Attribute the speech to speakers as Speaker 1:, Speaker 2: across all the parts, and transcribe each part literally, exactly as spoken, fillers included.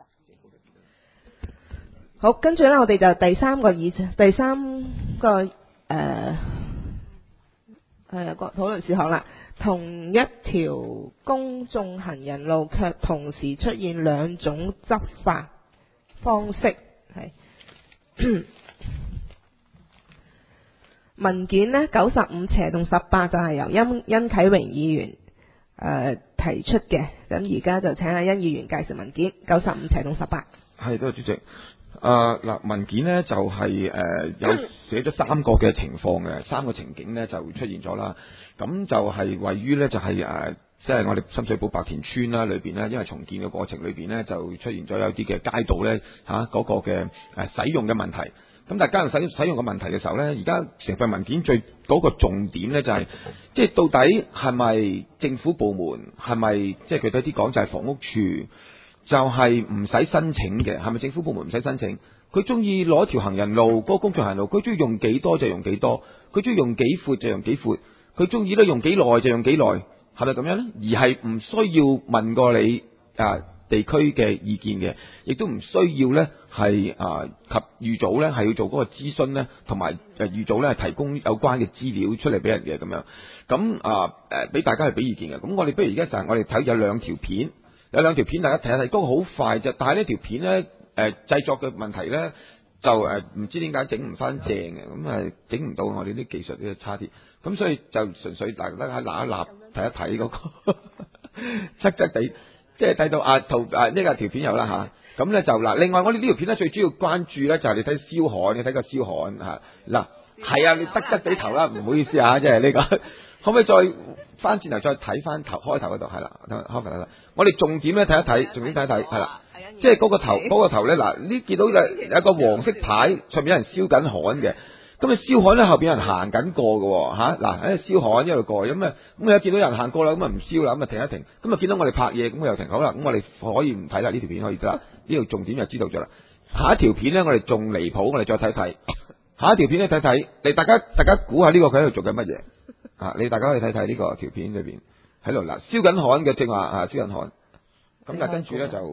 Speaker 1: 好，跟住咧，我哋就第三個議第三個誒係個討論事項啦。同一條公眾行人路，卻同時出現兩種執法方式。係文件呢，九十五斜同十八就係由殷殷啟榮議員誒、呃、提出嘅。咁而家就請阿殷議員介紹文件九十五斜同十八。
Speaker 2: 係，多謝主席。誒嗱、呃，文件呢就係、是、誒、呃、有寫咗三個嘅情況嘅，三個情景呢就出現咗啦。咁就係位於呢，就係、是、誒，即、呃、係、就是、我哋深水埗白田村啦裏邊呢，因為重建嘅過程裏邊呢，就出現咗有啲嘅街道呢，嚇、啊、嗰、那個嘅誒使用嘅問題。咁但係加上使使用嘅問題嘅時候呢，而家成份文件最嗰、那個重點呢，就係、是，即係到底係咪政府部門係咪即係具體啲講就係房屋處？就係唔使申請嘅，係咪政府部門唔使申請？佢中意攞條行人路，嗰、那個公眾行人路，佢中意用幾多就用幾多，佢中意用幾闊就用幾闊，佢中意咧用幾耐就用幾耐，係咪咁樣呢？而係唔需要問過你啊地區嘅意見嘅，亦都唔需要呢係啊及預早呢係要做嗰個諮詢呢，同埋誒預早呢係提供有關嘅資料出嚟俾人嘅咁樣。咁啊誒俾大家去俾意見嘅。咁我哋不如而家就係我哋睇有兩條片。有兩條片大家睇一睇，都好快啫。但係呢條片呢，誒、呃、製作嘅問題呢，就誒唔、呃、知點解整唔翻正嘅，咁誒整唔到我哋啲技術呢差啲，咁所以就純粹大家喺嗱一嗱睇一睇嗰、那個側側地，即係睇到啊圖啊呢、這個條片有啦吓，咁、啊、咧就嗱，另外我哋呢條片呢，最主要關注呢，就係、是、你睇燒焊，你睇個燒焊吓嗱，係啊，你側側地頭啦，唔好意思啊，即係呢個。可唔可以再翻轉頭再睇翻頭開頭嗰度係啦，開頭啦。我哋重點咧睇一睇，重點睇一睇係啦，即係嗰個頭嗰、嗰個頭咧嗱，呢見到有有一個黃色牌上面有人燒緊焊嘅，咁啊燒焊咧後邊有人行緊過嘅嚇嗱，喺度燒焊一路過咁啊，咁啊見到有人行過啦，咁啊唔燒啦，咁啊停一停，咁啊見到我哋拍嘢，咁又停好啦，咁我哋可以唔睇啦，呢條片可以得啦，呢條重點就知道咗啦。下一條片咧我哋仲離譜，我哋再睇睇，下一條片咧睇睇，你大家大家估下呢個佢喺度做緊乜嘢？啊！你大家可以睇睇呢個條片裏邊喺度嗱，燒緊焊嘅正話啊，燒緊焊。咁但係跟住咧就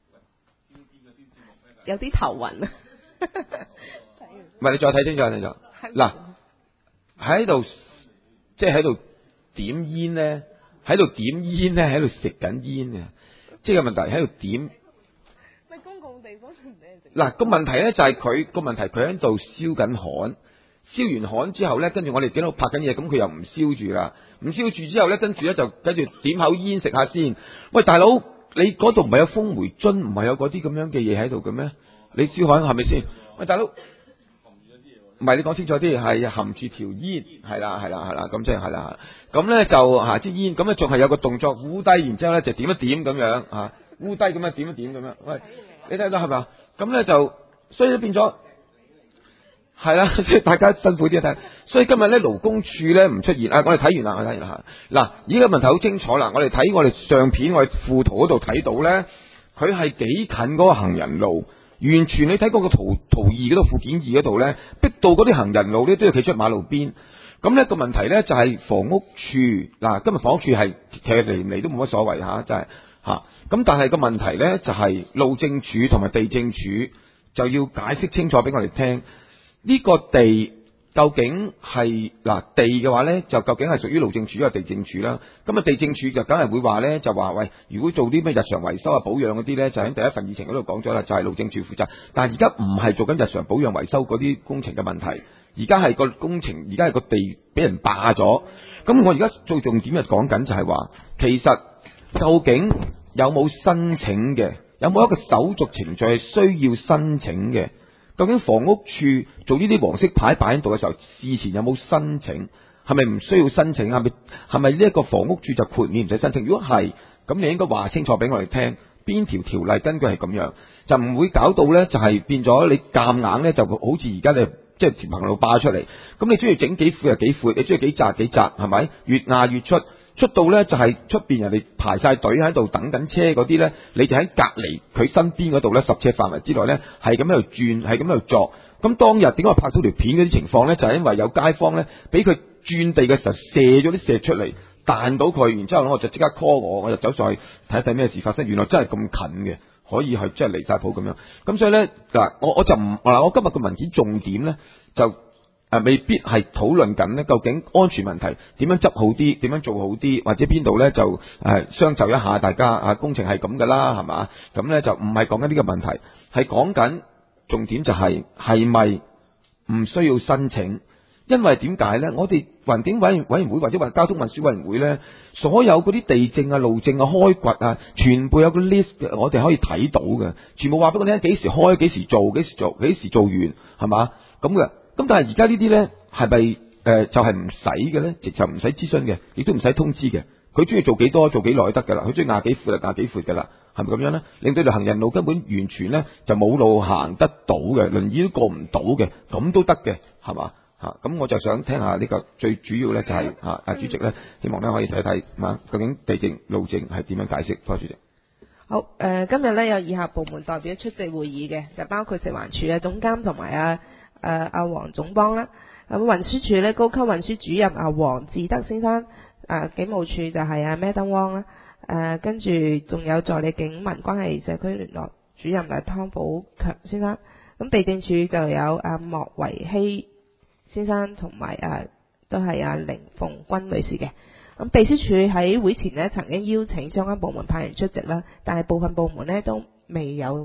Speaker 1: 有啲頭暈啊！
Speaker 2: 唔係你再睇清楚睇咗嗱，喺度即係喺度點煙咧，喺度點煙咧，喺度食緊煙嘅，即係個問題喺度點。
Speaker 1: 咪公共地方唔俾人食。
Speaker 2: 嗱個問題咧就係佢個問題，佢喺度燒緊焊。燒完焊之後咧，跟住我哋見到拍緊嘢，咁佢又唔燒住啦，唔燒住之後咧，跟住咧就跟住點口煙食下先。喂，大佬，你嗰度唔係有風煤樽，唔係有嗰啲咁樣嘅嘢喺度嘅咩？你燒焊係咪先？喂，大佬，唔係你講清楚啲，係含住條煙，係啦係啦係啦，咁即係係啦。咁咧就嚇支煙，咁咧仲係有個動作，烏低，然之後咧就點一點咁樣嚇，烏低咁樣點一點咁樣。喂，你睇到係咪啊？咁咧就所以都變咗。係啦，即係大家辛苦啲睇，所以今日咧勞工處咧唔出現啊！我哋睇完啦，我睇完啦嚇。嗱，而家問題好清楚啦，我哋睇我哋相片，我哋附圖嗰度睇到咧，佢係幾近嗰個行人路，完全你睇嗰個圖圖二嗰度附件二嗰度咧，逼到嗰啲行人路咧都要企出馬路邊。咁呢個問題咧就係房屋處嗱，今日房屋處係其實嚟唔嚟都冇乜所謂嚇，就係嚇。咁但係個問題咧就係路政署同埋地政署就要解釋清楚俾我哋聽。呢個地究竟係嗱地嘅話呢，就究竟係屬於路政署定係地政署啦？咁啊地政署就梗係會話呢，就話喂，如果做啲咩日常維修啊保養嗰啲呢，就喺第一份議程嗰度講咗啦，就係路政署負責。但係而家唔係做緊日常保養維修嗰啲工程嘅問題，而家係個工程，而家係個地俾人霸咗。咁我而家最重點嘅講緊就係話，其實究竟有冇申請嘅？有冇一個手續程序係需要申請嘅？究竟房屋處做呢啲黃色牌擺喺度嘅時候，事前有冇申請？係咪唔需要申請？係咪係咪呢一個房屋處就豁免唔使申請？如果係，咁你應該話清楚俾我哋聽，邊條條例根據係咁樣，就唔會搞到呢，就係變咗你夾硬呢，就好似而家你即係條行路霸出嚟。咁你中意整幾闊就幾闊，你中意幾窄幾窄，係咪？越壓越出。出到咧就係出邊人哋排晒隊喺度等緊車嗰啲咧，你就喺隔離佢身邊嗰度咧，十尺範圍之內咧，係咁喺度轉，係咁喺度作。咁當日點解拍到條片嗰啲情況咧？就係、是、因為有街坊咧，俾佢轉地嘅時候射咗啲石出嚟，彈到佢，然之後咧我就即刻 call 我，我就走上去睇睇咩事發生。原來真係咁近嘅， 可以係即係離晒譜咁樣。咁所以咧嗱，我我就唔嗱，我今日嘅文件重點咧就。誒未必係討論緊咧，究竟安全問題點樣執好啲，點樣做好啲，或者邊度咧就誒相就一下大家啊，工程係咁噶啦，係嘛？咁咧就唔係講緊呢個問題，係講緊重點就係係咪唔需要申請？因為點解咧？我哋環境委員委員會或者話交通運輸委員會咧，所有嗰啲地政啊、路政啊、開掘啊，全部有個 list 嘅，我哋可以睇到嘅，全部話俾我聽幾時開、幾時做、幾時做、幾時做完，係嘛？咁嘅。咁但係而家呢啲咧係咪誒就係唔使嘅咧？直就唔使諮詢嘅，亦都唔使通知嘅。佢中意做幾多做幾耐得㗎啦。佢中意廿幾闊就廿幾闊㗎啦，係咪咁樣咧？令到條行人路根本完全咧就冇路行得到嘅，輪椅都過唔到嘅，咁都得嘅，係嘛嚇？咁我就想聽下呢個最主要咧就係嚇啊主席咧，希望咧可以睇一睇嘛，究竟地政路政係點樣解釋？多謝主席。
Speaker 1: 好誒、呃，今日咧有以下部門代表出席會議嘅，就包括食環署嘅總監同埋啊。誒阿黃總幫啦，咁運輸署咧高級運輸主任阿黃志德先生，誒、呃、警務處就係阿咩登汪啦，誒跟住仲有助理警民關係社區聯絡主任係湯寶強先生，咁地政處就有阿莫維希先生同埋誒都係阿凌鳳君女士嘅，咁秘書處喺會前呢曾經邀請相關部門派員出席啦，但係部分部門呢都未有。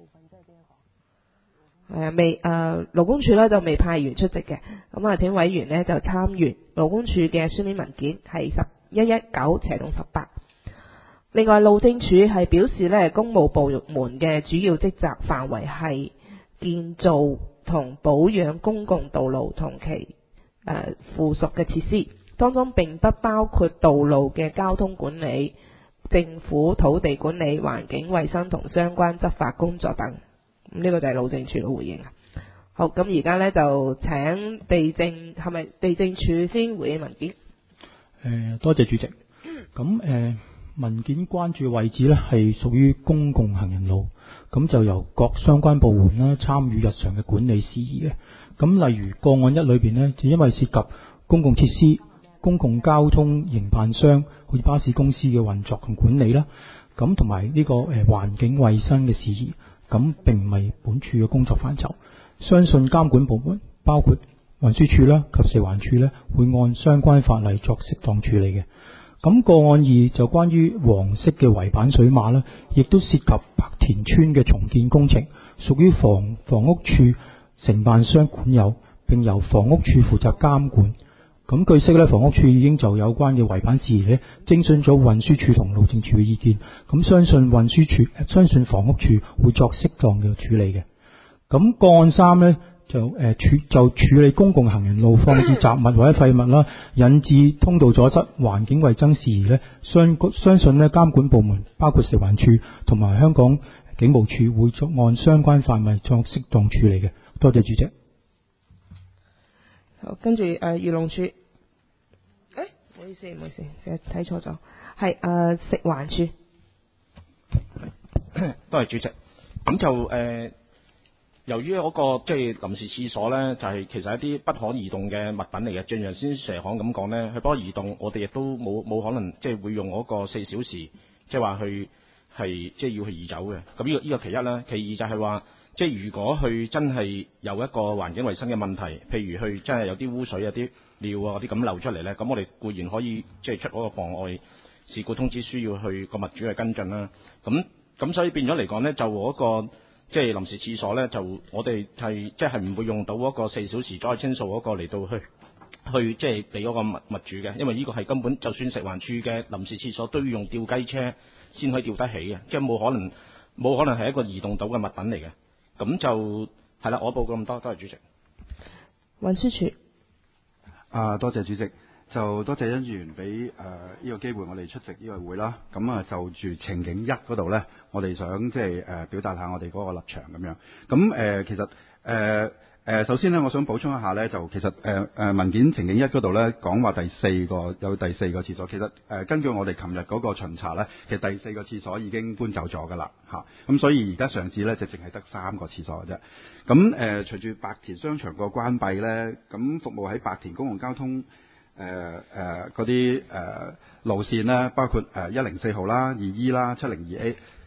Speaker 1: 誒未誒勞工處咧就未派員出席嘅，咁啊請委員呢就參閱勞工處嘅書面文件係十一一九斜洞十八。另外路政署係表示呢，公務部門嘅主要職責範圍係建造同保養公共道路同其誒附屬嘅設施，當中並不包括道路嘅交通管理、政府土地管理、環境衛生同相關執法工作等。咁呢個就係路政署嘅回應啊。好，咁而家咧就請地政係咪地政署先回應文件？誒、
Speaker 3: 呃，多謝主席。咁、嗯、誒、呃、文件關注嘅位置咧係屬於公共行人路，咁就由各相關部門啦參與日常嘅管理事宜嘅。咁例如個案一裏邊呢，就因為涉及公共設施、公共交通營辦商，好似巴士公司嘅運作同管理啦，咁同埋呢個誒、呃、環境衛生嘅事宜。咁並唔係本處嘅工作範疇，相信監管部門包括運輸署啦及食環署咧，會按相關法例作適當處理嘅。咁個案二就關於黃色嘅圍板水馬咧，亦都涉及白田村嘅重建工程，屬於房房屋處承辦商管有，並由房屋處負責監管。咁據悉咧，房屋處已經就有關嘅圍板事宜咧，徵詢咗運輸處同路政處嘅意見。咁相信運輸處、相信房屋處會作適當嘅處理嘅。咁個案三咧就誒、呃、處就處理公共行人路放置雜物或者廢物啦，引致通道阻塞、環境衛生事宜咧，相相信咧監管部門包括食環處同埋香港警務處會作按相關範圍作適當處理嘅。多謝主席。
Speaker 1: 好，跟住誒漁農處，誒唔好意思唔好意思，睇錯咗，係誒、呃、食環署。
Speaker 4: 多謝主席。咁就誒、呃，由於嗰、那個即係臨時廁所咧，就係、是、其實一啲不可移動嘅物品嚟嘅。正如先蛇行咁講咧，佢不可移動，我哋亦都冇冇可能即係會用嗰個四小時，即係話去係即係要去移走嘅。咁呢、這個呢、這個其一啦，其二就係話。即係如果佢真係有一個環境衛生嘅問題，譬如佢真係有啲污水、有啲尿啊嗰啲咁漏出嚟咧，咁我哋固然可以即係出嗰個妨礙事故通知書，要去個物主去跟進啦。咁咁所以變咗嚟講咧，就嗰、嗰個即係臨時廁所咧，就我哋係即係唔會用到嗰個四小時再清掃嗰個嚟到去去即係俾嗰個物物主嘅，因為呢個係根本就算食環署嘅臨時廁所都要用吊雞車先可以吊得起嘅，即係冇可能冇可能係一個移動到嘅物品嚟嘅。咁就係啦，我報告咁多，多謝主席。
Speaker 1: 運輸署
Speaker 5: 啊，多謝主席，就多謝恩議員俾誒呢個機會我哋出席呢個會啦。咁啊就住情景一嗰度咧，我哋想即係誒表達下我哋嗰個立場咁樣。咁誒、呃、其實誒。呃誒首先咧，我想補充一下咧，就其實誒誒、呃、文件情景一嗰度咧講話第四個有第四個廁所，其實誒、呃、根據我哋琴日嗰個巡查咧，其實第四個廁所已經搬走咗㗎啦嚇，咁、啊、所以而家上址咧就淨係得三個廁所嘅啫。咁誒、呃、隨住白田商場個關閉咧，咁服務喺白田公共交通誒誒嗰啲誒路線咧，包括誒一零四號啦、二 E 啦、七零二 A。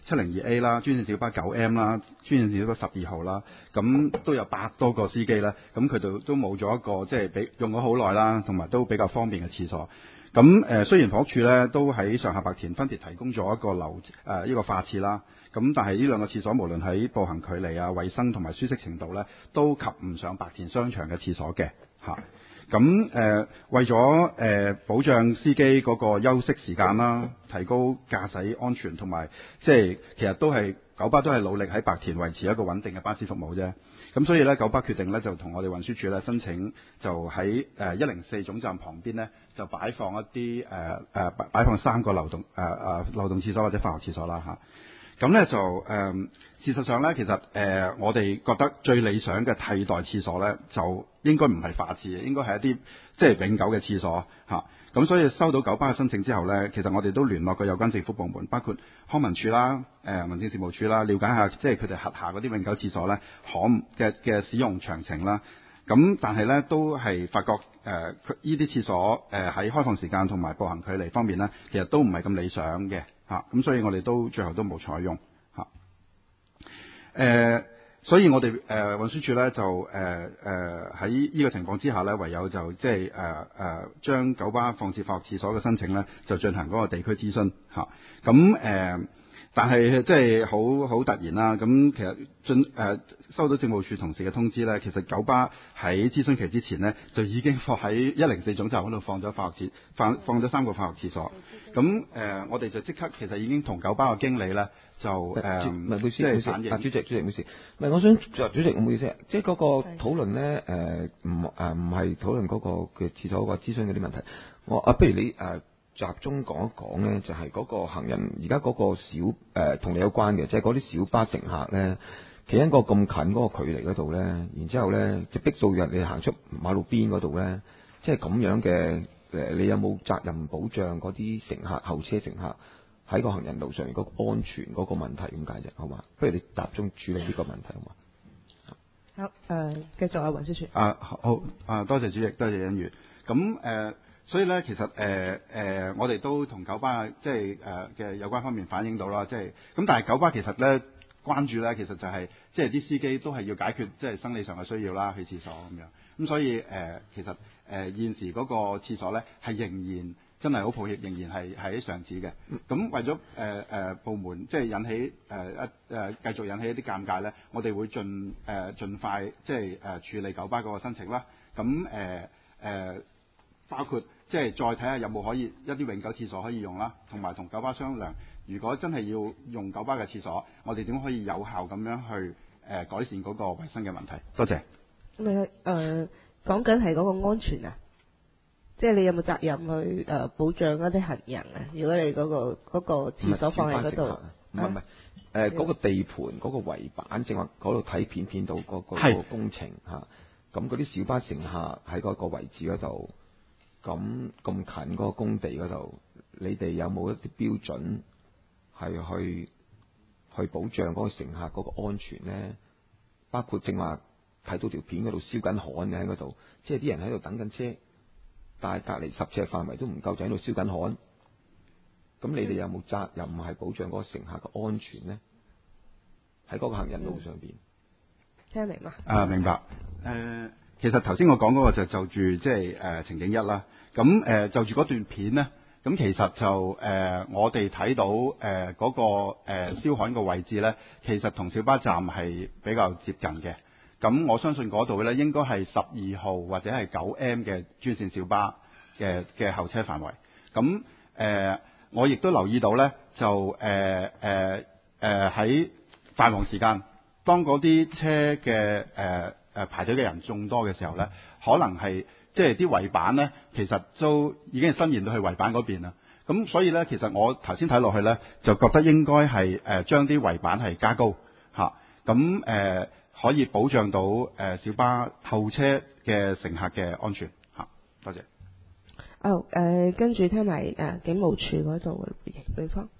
Speaker 5: 七零二 A 啦，專線小巴九 M 啦，專線小巴十二號啦，咁都有百多個司機咧，咁佢哋都冇咗一個即係比用咗好耐啦，同埋都比較方便嘅廁所。咁誒、呃、雖然房屋署咧都喺上下白田分別提供咗一個流誒呢個化廁啦，咁但係呢兩個廁所無論喺步行距離啊、衞生同埋舒適程度咧，都及唔上白田商場嘅廁所嘅嚇。咁誒、呃、為咗誒、呃、保障司機嗰個休息時間啦，提高駕駛安全同埋即係其實都係九巴都係努力喺白田維持一個穩定嘅巴士服務啫。咁所以咧，九巴決定咧就同我哋運輸署咧申請，就喺誒一零四總站旁邊咧就擺放一啲誒誒擺放三個流動誒誒、呃、流動廁所或者化學廁所啦嚇。咁咧就誒、呃、事實上咧，其實誒、呃、我哋覺得最理想嘅替代廁所咧，就應該唔係化廁，應該係一啲即係永久嘅廁所嚇。咁、啊、所以收到九巴嘅申請之後咧，其實我哋都聯絡過有關政府部門，包括康文署啦、誒、呃、民政事務處啦，了解下即係佢哋轄下嗰啲永久廁所咧可嘅嘅使用詳情啦。咁但係咧都係發覺誒，呢啲廁所誒喺開放時間同埋步行距離方面咧，其實都唔係咁理想嘅嚇。咁、啊、所以我哋都最後都冇採用嚇。誒、啊呃，所以我哋誒、呃、運輸署咧就誒誒喺呢個情況之下咧，唯有就即係誒誒將九巴放置化學廁所嘅申請咧，就進行嗰個地區諮詢嚇。咁、啊、誒。呃但係即係好好突然啦，咁其實進誒、呃、收到政務處同事嘅通知咧，其實九巴喺諮詢期之前呢，就已經放喺一零四總站嗰度放咗化學廁放放咗三個化學廁所。咁誒、呃、我哋就即刻其實已經同九巴嘅經理咧就誒，唔係唔好意思，即係反映。
Speaker 2: 主席主席唔好意思，唔係我想主席唔好意思，即係嗰個討論咧誒唔誒唔係討論嗰個嘅廁所個諮詢嗰啲問題。我啊，不如你誒。呃集中講一講呢，就係、是、嗰個行人而家嗰個小誒同、呃、你有關嘅，即係嗰啲小巴乘客呢，企喺個咁近嗰個距離嗰度呢，然之後呢就逼到人哋行出馬路邊嗰度呢，即係咁樣嘅誒，你有冇責任保障嗰啲乘客後車乘客喺個行人路上面嗰個安全嗰個問題咁解啫？好嘛？不如你集中處理呢個問題好嘛？
Speaker 1: 好誒，繼、呃、續啊，運輸署
Speaker 5: 啊好啊，多謝主席，多謝欣如。咁誒。呃所以咧，其實誒誒、呃呃，我哋都同九巴即係誒嘅有關方面反映到啦，即係咁。但係九巴其實咧關注咧，其實就係、是、即係啲司機都係要解決即係生理上嘅需要啦，去廁所咁樣。咁所以誒、呃，其實誒、呃、現時嗰個廁所咧係仍然真係好抱歉，仍然係喺上址嘅。咁為咗誒誒部門即係引起誒一誒繼續引起一啲尷尬咧，我哋會盡誒、呃、盡快即係誒、呃、處理九巴嗰個申請啦。咁誒誒包括。即係再睇下有冇可以一啲永久廁所可以用啦，同埋同九巴商量，如果真係要用九巴嘅廁所，我哋點可以有效咁樣去誒、呃、改善嗰個衞生嘅問題？多謝。
Speaker 1: 咁誒誒講緊係嗰個安全啊，即係你有冇責任去誒、呃、保障一啲行人啊？如果你嗰、嗰個嗰、嗰個廁所放喺嗰度，
Speaker 2: 唔係唔係誒嗰個地盤嗰、嗰個圍板，正話嗰度睇片片到嗰個工程嚇，咁嗰啲小巴乘客喺嗰個位置嗰度。咁咁近嗰個工地嗰度，你哋有冇一啲標準係去去保障嗰個乘客嗰個安全咧？包括正話睇到條片嗰度燒緊焊嘅喺嗰度，即係啲人喺度等緊車，但係隔離十尺範圍都唔夠，就喺度燒緊焊。咁你哋有冇責任係保障嗰個乘客嘅安全咧？喺嗰個行人路上邊、嗯，
Speaker 1: 聽明嘛？
Speaker 5: 啊，明白。誒、呃。其實頭先我講嗰個就就住即係誒情景一啦，咁誒、呃、就住嗰段片呢，咁其實就誒、呃、我哋睇到誒嗰、呃那個誒、呃、燒焊個位置呢，其實同小巴站係比較接近嘅。咁我相信嗰度呢應該係十二號或者係九 M 嘅專線小巴嘅嘅後車範圍。咁誒、呃、我亦都留意到呢，就誒誒誒喺繁忙時間，當嗰啲車嘅誒。呃誒排隊嘅人眾多嘅時候呢，可能係即係啲圍板呢，其實都已經伸延到去圍板嗰邊啦。咁所以呢，其實我頭先睇落去呢，就覺得應該係誒將啲圍板係加高嚇，咁、啊、誒、呃、可以保障到誒、呃、小巴後車嘅乘客嘅安全嚇、啊。多謝。
Speaker 1: 哦誒，跟住聽埋誒警務處嗰度嘅回應對方。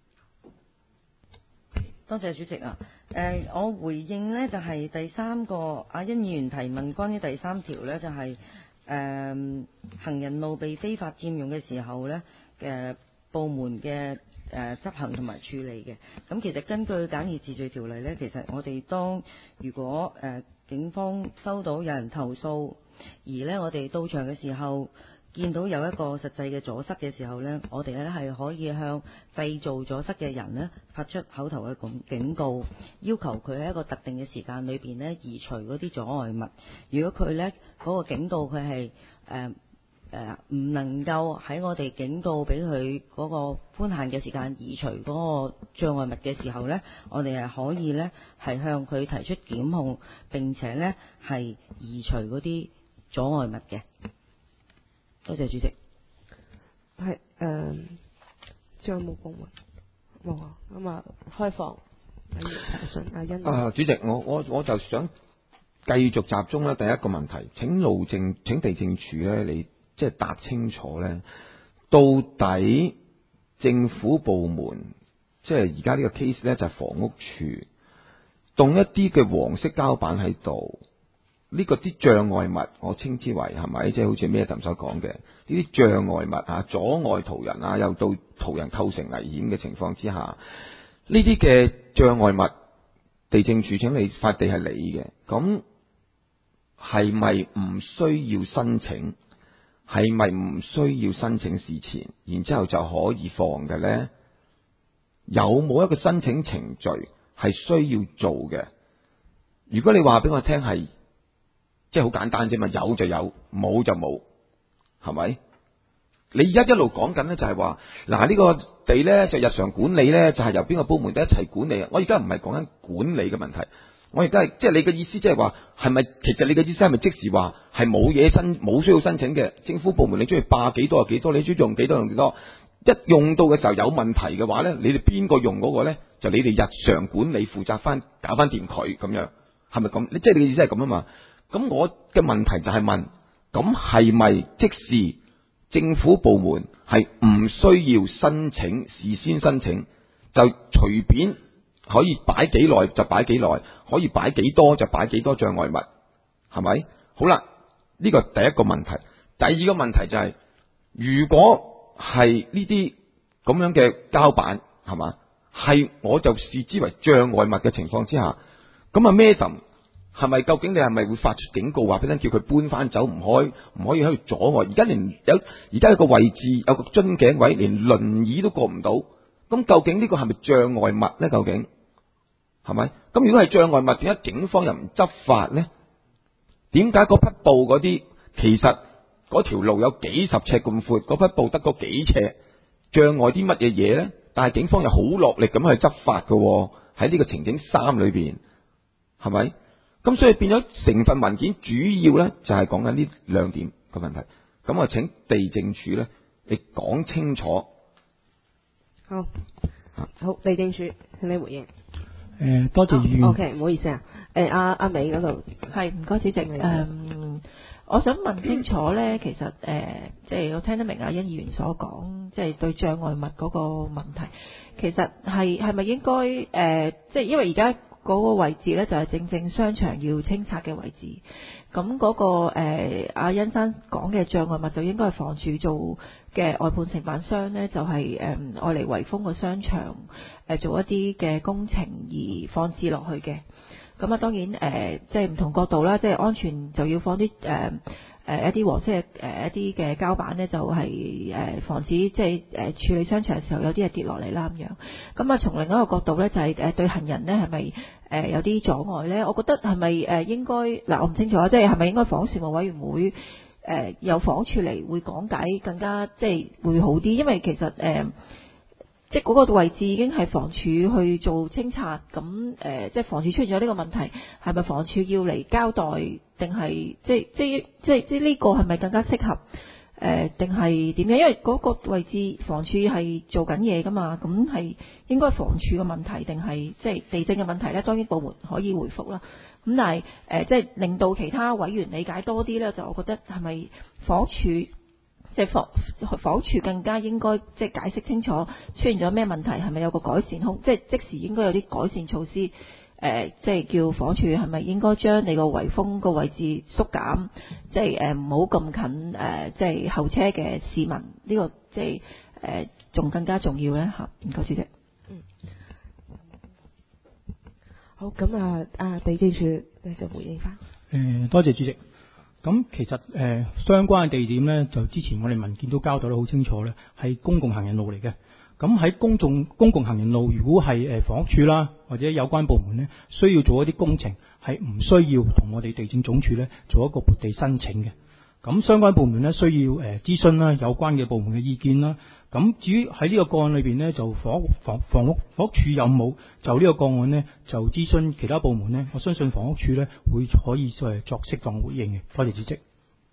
Speaker 6: 多謝主席啊！誒、呃，我回應呢就係、是、第三個阿欣議員提問，關於第三條呢，就係、是、誒、呃、行人路被非法佔用嘅時候呢，嘅、呃、部門嘅誒、 誒執行同埋處理嘅。咁其實根據簡易治罪條例呢，其實我哋當如果誒、呃、警方收到有人投訴，而呢我哋到場嘅時候見到有一個實際嘅阻塞嘅時候呢，我哋呢係可以向製造阻塞嘅人呢發出口頭嘅警告，要求佢喺一個特定嘅時間裏邊呢移除嗰啲阻礙物。如果佢呢嗰、嗰個警告佢係誒誒唔能夠喺我哋警告俾佢嗰個寬限嘅時間移除嗰個障礙物嘅時候呢，我哋係可以呢係向佢提出檢控，並且呢係移除嗰啲阻礙物嘅。多謝主席。
Speaker 1: 係誒，仲有冇公文？冇啊，咁啊，開放。查詢阿欣。
Speaker 2: 啊，主席，我我我就想繼續集中咧第一個問題，請路政請地政署咧，你即係答清楚咧，到底政府部門即係而家呢個 case 咧，就係房屋處動一啲嘅黃色膠板喺度。呢個啲障礙物，我稱之為係咪？即係好似咩鄧所講嘅呢啲障礙物啊，阻礙途人啊，又到途人構成危險嘅情況之下，呢啲嘅障礙物，地政署請你發地係你嘅，咁係咪唔需要申請？係咪唔需要申請事前，然之後就可以放嘅呢？有冇一個申請程序係需要做嘅？如果你話俾我聽係。即係好簡單啫嘛，有就有，冇就冇，係咪？你而家一路講緊咧，就係話嗱呢個地咧就日常管理咧，就係由邊個部門都一齊管理啊！我而家唔係講緊管理嘅問題，我而家係即係你嘅意思，即係話係咪？其實你嘅意思係咪即時話係冇嘢申冇需要申請嘅？政府部門你中意霸幾多就幾多，你中意用幾多用幾多。一用到嘅時候有問題嘅話咧，你哋邊個用嗰個咧？就你哋日常管理負責翻搞翻掂佢咁樣，係咪咁？即係你嘅意思係咁啊嘛？咁我嘅問題就係問，咁係咪即時政府部門係唔需要申請，事先申請就隨便可以擺幾耐就擺幾耐，可以擺幾多就擺幾多障礙物，係咪？好啦，呢個第一個問題。第二個問題就係，如果係呢啲咁樣嘅膠板，係嘛，係我就視之為障礙物嘅情況之下，咁啊 Madam係咪究竟你係咪會發出警告話俾人叫佢搬翻走，唔可以唔可以喺度阻礙？而家連有而家有個位置有個樽頸位，連輪椅都過唔到。咁究竟呢個係咪障礙物咧？究竟係咪？咁如果係障礙物，點解警方又唔執法咧？點解嗰匹布嗰啲其實嗰條路有幾十尺咁闊，嗰匹布得嗰幾尺，障礙啲乜嘢嘢咧？但係警方又好落力咁去執法嘅，喺呢個情景三裏邊，係咪？咁所以變咗成份文件主要咧就係講緊呢兩點嘅問題。咁我請地政署咧，你講清楚。
Speaker 1: 好，好，地政署請你回應。
Speaker 3: 誒，多謝議員。
Speaker 1: O K，唔好意思啊。誒，阿阿美嗰度
Speaker 7: 係唔該主席。誒，我想問清楚咧，其實誒，即係我聽得明阿欣議員所講，即係對障礙物嗰個問題，其實係係咪應該誒，即係因為而家嗰個位置咧就係正正商場要清拆嘅位置，咁嗰個誒阿欣生講嘅障礙物就應該係房署做嘅外判承辦商咧，就係誒愛嚟圍封個商場，誒做一啲嘅工程而放置落去嘅。咁啊，當然誒，即係唔同角度啦，即係安全就要放啲誒誒一啲黃色誒一啲嘅膠板咧，就係誒防止即係誒處理商場嘅時候有啲嘢跌落嚟啦咁樣。咁啊，從另一個角度咧，就係誒對行人咧係咪誒有啲阻礙咧？我覺得係咪誒應該嗱，我唔清楚啊，即係係咪應該房屋事務委員會誒有房屋處嚟會講解更加即係會好啲，因為其實誒。即係嗰個位置已經係房署去做清拆，咁誒、呃，即係房署出現咗呢個問題，係咪房署要嚟交代，定係即係即係即係即係呢個係咪更加適合？誒、呃，定係點樣？因為嗰個位置房署係做緊嘢噶嘛，咁係應該房署嘅問題，定係即係地政嘅問題咧？當然部門可以回覆啦。咁但係誒、呃，即係令到其他委員理解多啲咧，就我覺得係咪房署？即係房房署更加應該即係解釋清楚出現咗咩問題，係咪有個改善空？即係即時應該有啲改善措施。誒、呃，即係叫房署係咪應該將你個圍封個位置縮減？即係誒唔好咁近誒、呃，即係候車嘅市民呢、這個即係誒仲更加重要咧嚇？唔該，主席。
Speaker 1: 嗯。好，咁啊，啊地政處你就回應翻。
Speaker 3: 誒、呃，多謝主席。咁其實誒、呃、相關嘅地點呢，就之前我哋文件都交代得好清楚呢，係公共行人路嚟嘅。咁喺公眾公共行人路，如果係誒房屋署啦，或者有關部門呢，需要做一啲工程，係唔需要同我哋地政總署呢做一個撥地申請嘅。咁相關部門呢，需要誒諮詢啦，有關嘅部門嘅意見啦。咁至於喺呢個個案裏邊呢，就房屋房房屋房屋署有冇就呢個個案呢，就諮詢其他部門呢？我相信房屋署呢會可以誒作適當回應嘅。多謝主席。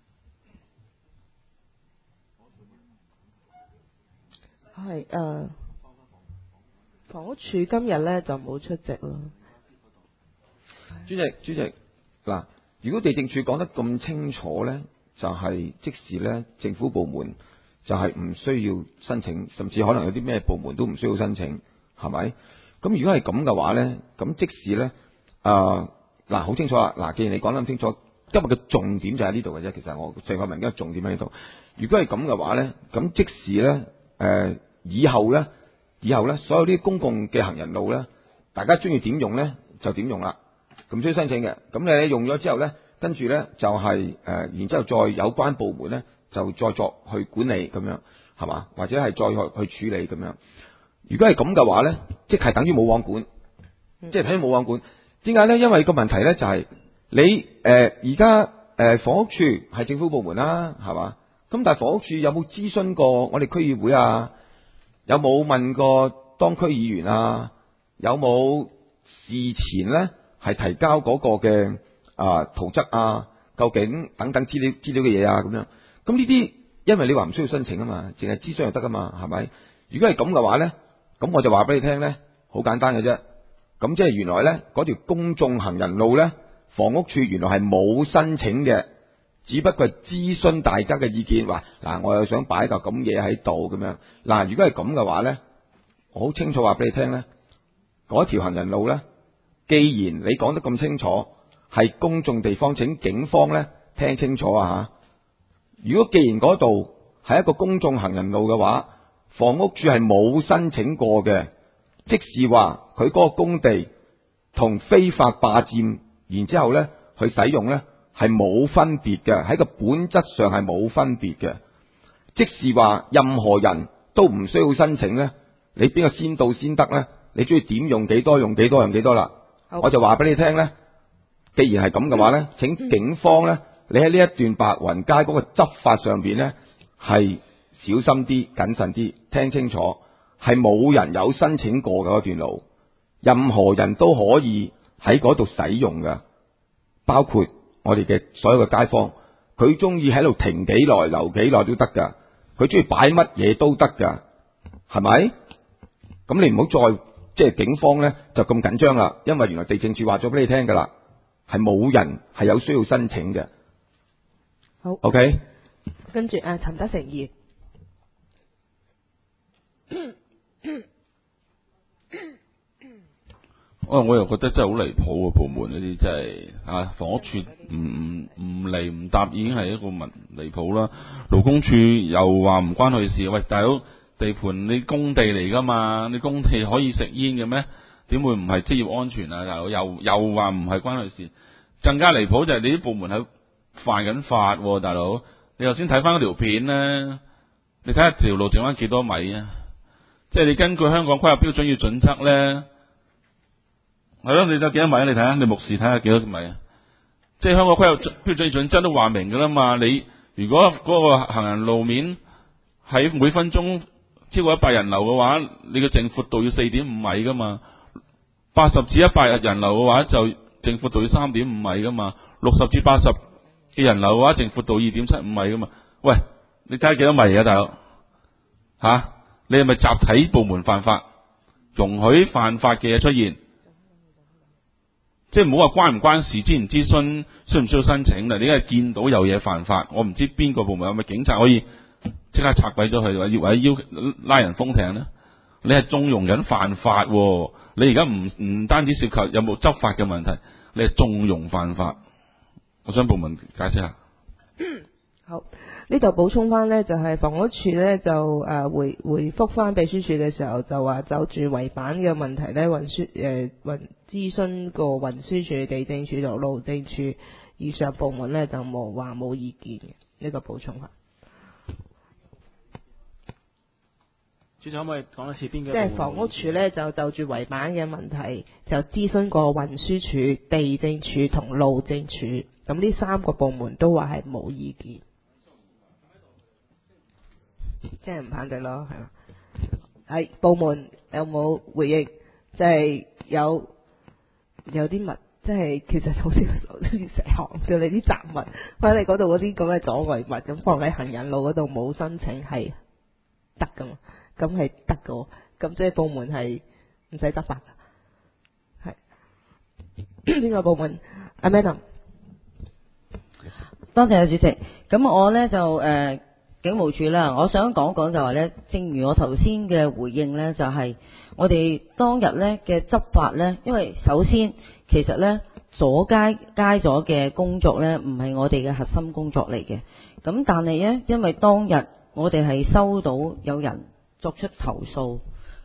Speaker 1: 係誒、呃，房屋署今日呢就冇出席咯。
Speaker 2: 主席，主席嗱，如果地政署講得咁清楚呢，就係、是、即時呢政府部門就係唔需要申請，甚至可能有啲咩部門都唔需要申請，係咪？咁如果係咁嘅話呢，咁即時呢，誒嗱好清楚啦。嗱，既然你講得咁清楚，今日嘅重點就喺呢度嘅啫。其實我成個文嘅重點喺呢度。如果係咁嘅話呢，咁即時呢，誒、呃、以後呢，以後呢，所有啲公共嘅行人路呢，大家中意點用呢，就點用啦，咁需要申請嘅。咁你用咗之後呢，跟住呢，就係、是、誒、呃，然之後再有關部門呢，就再作去管理咁樣，係嘛？或者係再去去處理咁樣。如果係咁嘅話呢，即係等於冇網管，即係等於冇網管。點解呢？因為個問題呢，就係、是、你誒而家誒房屋處係政府部門啦，係嘛？咁但係房屋處有冇諮詢過我哋區議會啊？有冇問過當區議員啊？有冇事前呢係提交嗰個嘅啊圖則啊？究竟等等資料資料嘅嘢啊咁樣？咁呢啲因為你話唔需要申請啊嘛，淨係諮詢就得噶嘛，係咪？如果係咁嘅話呢，咁我就話俾你聽呢，好簡單嘅啫。咁即係原來呢嗰條公眾行人路呢，房屋處原來係冇申請嘅，只不過係諮詢大家嘅意見，話嗱我又想擺嚿咁嘢喺度咁樣。嗱，如果係咁嘅話呢，我好清楚話俾你聽呢，嗰條行人路呢，既然你講得咁清楚係公眾地方，請警方呢聽清楚啊吓。如果既然嗰度係一個公眾行人路嘅話，房屋處係冇申請過嘅，即是話佢嗰個工地同非法霸佔，然之後呢去使用呢係冇分別嘅，喺個本質上係冇分別嘅。即是話任何人都唔需要申請呢，你邊個先到先得呢？你中意點用幾多用幾多用幾多啦。我就話俾你聽呢，既然係咁嘅話呢，請警方呢，你喺呢一段白雲街嗰個執法上邊呢，係小心啲、謹慎啲，聽清楚，係冇人有申請過嘅嗰段路，任何人都可以喺嗰度使用嘅，包括我哋嘅所有嘅街坊，佢中意喺度停幾耐、留幾耐都得噶，佢中意擺乜嘢都得噶，係咪？咁你唔好再即係警方呢就咁緊張啦，因為原來地政處話咗俾你聽噶啦，係冇人係有需要申請嘅。
Speaker 1: 好
Speaker 2: ，OK。
Speaker 1: 跟住誒，陳德成議員。
Speaker 8: 哦，我又覺得真係好離譜嘅部門呢啲真係啊，房屋處唔唔唔嚟唔答已經係一個問離譜啦。勞工處又話唔關佢事，喂大佬，地盤你工地嚟噶嘛，你工地可以食煙嘅咩？點會唔係職業安全啊？大佬又又話唔係關佢事，更加離譜就係你啲部門喺犯緊法，啊，大佬。你頭先睇翻嗰條片咧，你睇下條路剩翻幾多米啊？即係你根據香港規劃標準與準則咧，係咯，你得幾多米啊？你睇下，你目視睇下幾多米啊？即係香港規劃標準與準則都話明噶啦嘛。你如果嗰個行人路面喺每分鐘超過一百人流嘅話，你嘅淨闊度要四點五米噶嘛。八十至一百人流嘅話，就淨闊度要三點五米噶嘛。六十至八十嘅人流嘅話，淨闊度二點七五米噶嘛。喂，你睇下幾多米啊，大佬？吓、啊，你係咪集體部門犯法，容許犯法嘅嘢出現？即係唔好話關唔關事，諮唔諮詢，需唔需要申請啦？你而家見到有嘢犯法，我唔知邊個部門有咪警察可以即刻拆毀咗佢，或者或者要拉人封艇呢？你係縱容緊犯法，你而家唔唔單止涉及有冇執法嘅問題，你係縱容犯法。我想部門解釋下。
Speaker 1: 好， 呢度補充翻呢，就係房屋署呢，就誒回回覆翻秘書處嘅時候，就話就住圍板嘅問題呢，運輸誒運諮詢過運輸署、地政署同路政署以上部門呢，就冇話冇意見嘅。呢、這個補充翻。
Speaker 3: 主席可唔可以講一次邊嘅？
Speaker 1: 即係房屋署呢，就就住圍板嘅問題，就諮詢過運輸署、地政署同路政署，咁呢三個部門都話係冇意見。即係唔反對咯，係嘛？係部門有冇回應？即係有有啲物，即係其實好似好似成行叫你啲雜物，或者你嗰度嗰啲咁嘅阻礙物，咁放喺行人路嗰度冇申請係得噶嘛？咁係得噶，咁即係部門係唔使執法噶。係邊個部門？阿 Madam，
Speaker 6: 多謝主席。咁我呢就誒。呃警務處啦，我想講講就話呢，正如我頭先嘅回應呢，就係、是、我哋當日呢嘅執法呢，因為首先其實呢阻街街阻嘅工作呢，唔係我哋嘅核心工作嚟嘅。咁但係呢，因為當日我哋係收到有人作出投訴，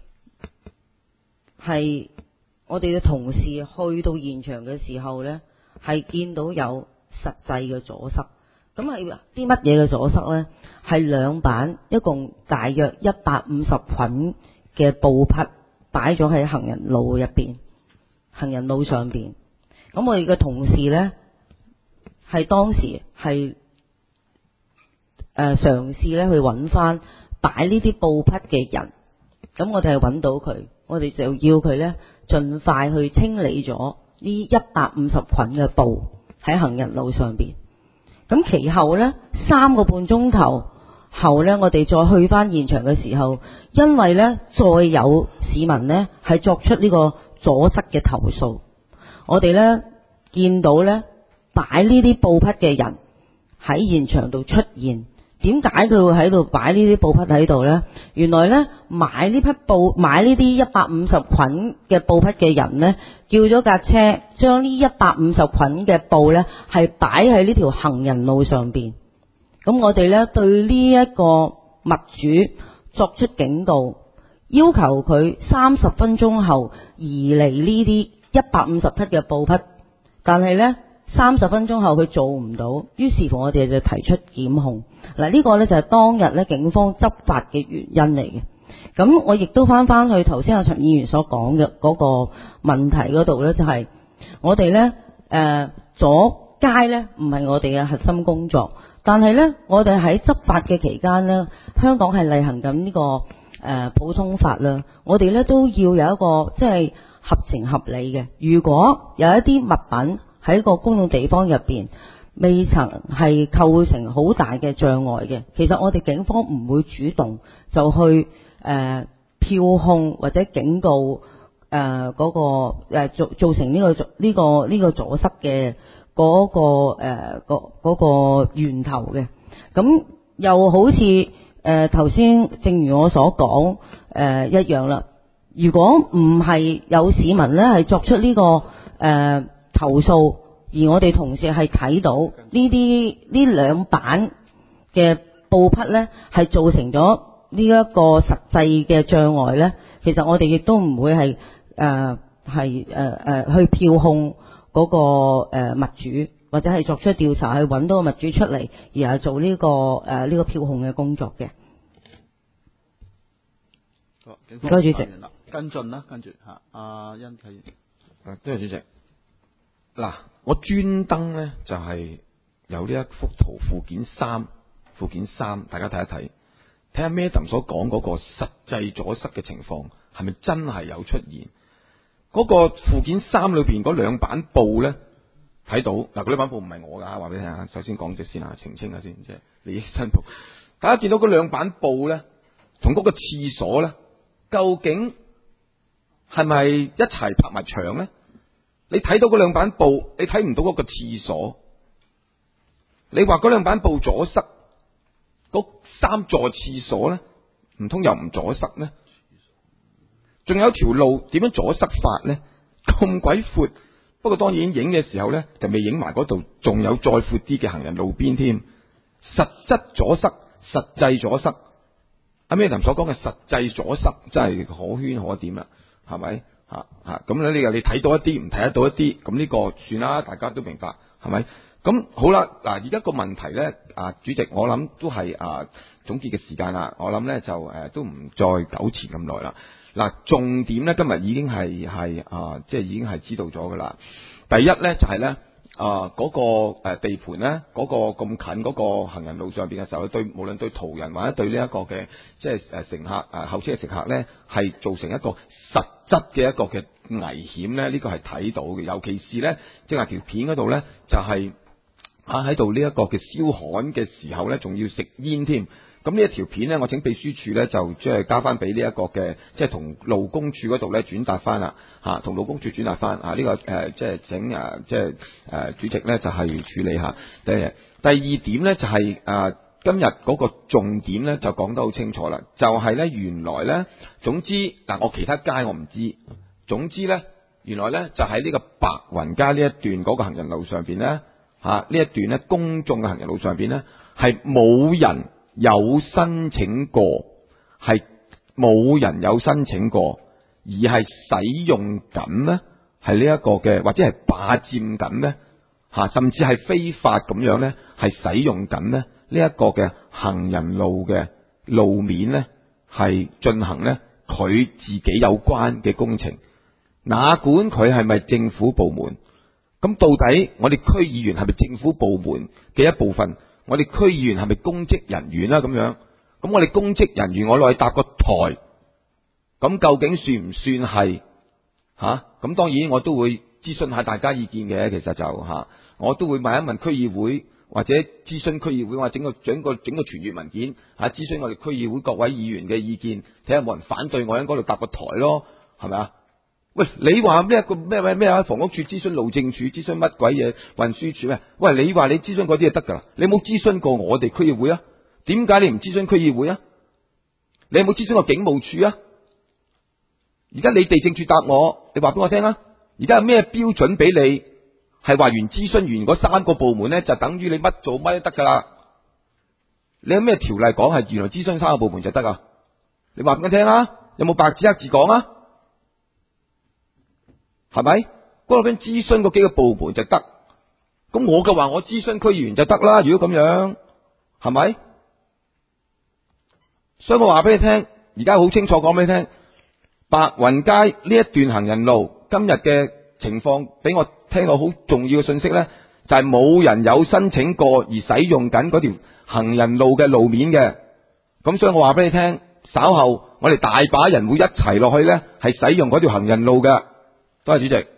Speaker 6: 係我哋嘅同事去到現場嘅時候呢，係見到有實際嘅阻塞。咁係啲乜嘢嘅阻塞呢？係兩板，一共大約一百五十捆嘅布匹擺咗喺行人路入邊，行人路上邊。咁我哋嘅同事呢，係當時係誒嘗試咧去揾翻擺呢啲布匹嘅人。咁我哋係揾到佢，我哋就要佢呢盡快去清理咗呢一百五十捆嘅布喺行人路上邊。咁其後呢，三個半鐘頭後呢，我哋再去翻現場嘅時候，因為呢，再有市民呢係作出呢個阻塞嘅投訴，我哋呢見到呢擺呢啲布匹嘅人喺現場度出現。點解佢會喺度擺呢啲布匹喺度呢？原來呢，買呢匹布買呢啲一百五十捆嘅布匹嘅人呢，叫咗架車將呢一百五十捆嘅布呢係擺喺呢條行人路上邊。咁我哋呢對呢一個物主作出警告，要求佢三十分鐘後移離呢啲一百五十匹嘅布匹，但係呢，三十分鐘後佢做唔到，於是乎我哋就提出檢控。嗱，呢個呢就係當日呢警方執法嘅原因嚟嘅。咁我亦都翻翻去頭先阿陳議員所講嘅嗰個問題嗰度呢，就係我哋呢誒阻街呢唔係我哋嘅核心工作，但係呢，我哋喺執法嘅期間呢，香港係例行緊呢個誒普通法啦，我哋呢都要有一個即係合情合理嘅。如果有一啲物品喺個公共地方入邊未曾係構成好大嘅障礙嘅，其實我哋警方唔會主動就去誒、呃、票控或者警告誒嗰、呃那個誒、呃、造造成呢、這個呢、這個呢、這個阻塞嘅嗰、那個誒嗰嗰個源頭嘅。咁又好似誒頭先正如我所講誒、呃、一樣啦。如果唔係有市民咧係作出呢、這個誒、呃、投訴，而我哋同事係睇到呢啲呢兩版嘅布匹呢係造成咗呢一個實際嘅障礙呢，其實我哋亦都唔會係誒係誒誒去票控嗰個誒物主，或者係作出調查去揾到個物主出嚟，而係做呢、這個誒呢、呃這個票控嘅工作嘅。唔該，主席。
Speaker 8: 跟進啦，跟住嚇，阿殷啟。
Speaker 2: 啊，多謝主席。嗱，我專登呢就係、是、有呢一幅圖附件三，附件三，大家睇一睇，睇下 Madam 所講嗰個實際阻塞嘅情況係咪真係有出現？嗰、那個附件三裏邊嗰兩板布呢，睇到嗱，嗰兩板布唔係我噶，話俾你聽啊。首先講咗先啊，澄清下先，即係利益申報。大家見到嗰兩板布呢，同嗰個廁所呢，究竟係咪一齊拍埋牆呢？你睇到嗰兩板布，你睇唔到嗰個廁所。你話嗰兩板布阻塞嗰三座廁所呢，唔通又唔阻塞呢？仲有條路點樣阻塞法呢？咁鬼闊，不過當然影嘅時候呢，就未影埋嗰度，仲有再闊啲嘅行人路邊添。 實質阻塞、實際阻塞。阿 Madam 所講嘅實際阻塞真係可圈可點啦，係咪？嚇嚇咁咧，你又你睇到一啲，唔睇得到一啲，咁呢個算啦，大家都明白，係咪？咁好啦，嗱，而家個問題咧，啊，主席，我諗都係啊總結嘅時間啦，我諗咧就誒、啊、都唔再糾纏咁耐啦。嗱、啊，重點咧今日已經係係啊，即係已經係知道咗噶啦。第一咧就係、是、咧啊嗰、那個、啊、地盤咧嗰、那個咁近嗰個行人路上邊嘅時候，對無論對途人或者對呢一個嘅即係誒乘客啊後車嘅乘客咧，係造成一個實質嘅一個嘅危險咧，呢、這個係睇到嘅。尤其是咧，即係條片嗰度咧就係、是。啊喺度呢一個嘅燒焊嘅時候咧，仲要食煙添。咁呢一條片咧，我請秘書處咧就即係交翻俾呢一個嘅，即係同勞工處嗰度咧轉達翻啦。嚇，同勞工處轉達翻啊呢個誒，即係整誒，即係誒主席咧就係處理下。誒第二點咧就係誒今日嗰個重點咧就講得好清楚啦，就係咧原來咧總之嗱我其他街我唔知，總之咧原來咧就喺呢個白雲街呢一段嗰個行人路上邊咧。嚇！呢、啊、一段咧，公眾嘅行人路上邊咧，係冇人有申請過，係冇人有申請過，而係使用緊咧，係呢一個嘅，或者係霸佔緊咧，嚇、啊，甚至係非法咁樣咧，係使用緊咧呢一、這個嘅行人路嘅路面咧，係進行咧佢自己有關嘅工程，哪管佢係咪政府部門？咁到底我哋區議員係咪政府部門嘅一部分？我哋區議員係咪公職人員啦？咁樣，咁我哋公職人員我落去搭個台，咁究竟算唔算係吓？咁當然我都會諮詢下大家意見嘅，其實就吓，我都會問一問區議會或者諮詢區議會，或者整個整個整個傳閱文件吓，諮詢我哋區議會各位議員嘅意見，睇下冇人反對我喺嗰度搭個台咯，係咪啊？喂，你話咩個咩咩咩啊？房屋處諮詢路政署諮詢乜鬼嘢？運輸署咩？喂，你話你諮詢嗰啲就得噶啦？你冇諮詢過我哋區議會啊？點解你唔諮詢區議會啊？你有冇諮詢過警務處啊？而家你地政處答我，你話俾我聽啊！而家有咩標準俾你係話完諮詢完嗰三個部門咧，就等於你乜做乜都得噶啦？你有咩條例講係原來諮詢三個部門就得啊？你話俾我聽啊！有冇白紙黑字講啊？係咪？嗰度邊諮詢嗰幾個部門就得，咁我嘅話我諮詢區議員就得啦。如果咁樣，係咪？所以我話俾你聽，而家好清楚講俾你聽，白雲街呢一段行人路今日嘅情況，俾我聽到好重要嘅信息咧，就係、是、冇人有申請過而使用緊嗰條行人路嘅路面嘅。咁所以我話俾你聽，稍後我哋大把人會一齊落去咧，係使用嗰條行人路嘅。多謝主席。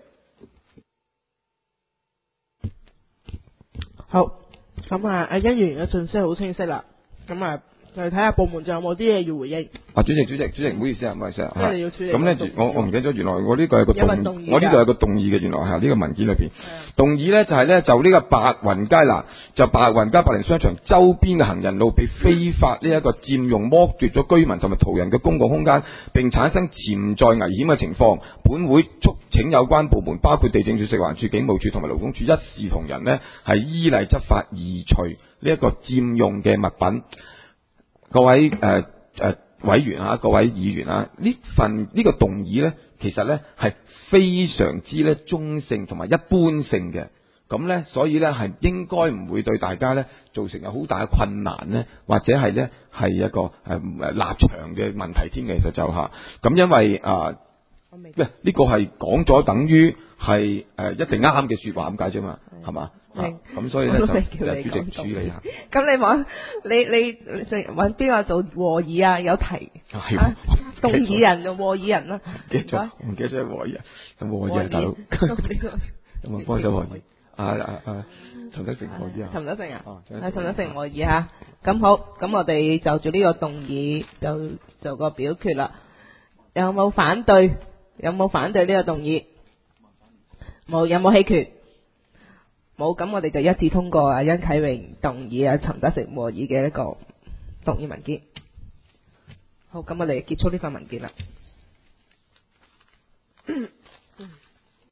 Speaker 1: 好，咁啊，阿欣員嘅信息好清晰啦。咁啊，就睇下部門仲有冇啲嘢要回應。
Speaker 2: 啊，主席，主席，主席，唔好意思啊，唔好意思啊。
Speaker 1: 即係你要處理。
Speaker 2: 咁咧，我我唔記得咗，原來我呢個係個動，動我呢度有個動議嘅，原來係呢個文件裏邊。動議咧就係咧就呢個白雲街嗱，就白雲街百靈商場周邊嘅行人路被非法呢一個佔用剝奪咗居民同埋途人嘅公共空間，並產生潛在危險嘅情況。本會促請有關部門，包括地政署、食環署、警務處同埋勞工處一視同仁呢，係依例執法，移除呢一個佔用嘅物品。各位誒誒、呃呃、委員啊，各位議員啊，呢份呢、呢個動議呢，其實呢係非常之咧中性同埋一般性嘅，咁呢，所以呢係應該唔會對大家呢造成有好大嘅困難呢，或者係呢係一個誒、呃、立場嘅問題添嘅，其實就嚇咁，因為啊，喂、呃、呢、呢個係講咗等於係誒、呃、一定啱嘅説話咁解啫嘛，係嘛？咁所以咧就主席處理下。
Speaker 1: 咁你揾你你揾邊個做和議啊？有提啊，動議人就和議人啦。
Speaker 2: 記咗，唔記得咗和議人，有冇和議人大佬？有冇幫手和議？啊啊啊！陳德成和議啊？
Speaker 1: 陳德成啊？係陳德成和議嚇。咁好，咁我哋就住呢個動議就做個表決啦。有冇反對？有冇反對呢個動議？冇，有冇棄權？冇，咁我哋就一致通過啊，殷啟榮動議啊，陳德成和議嘅一個動議文件。好，咁我哋結束呢份文件啦。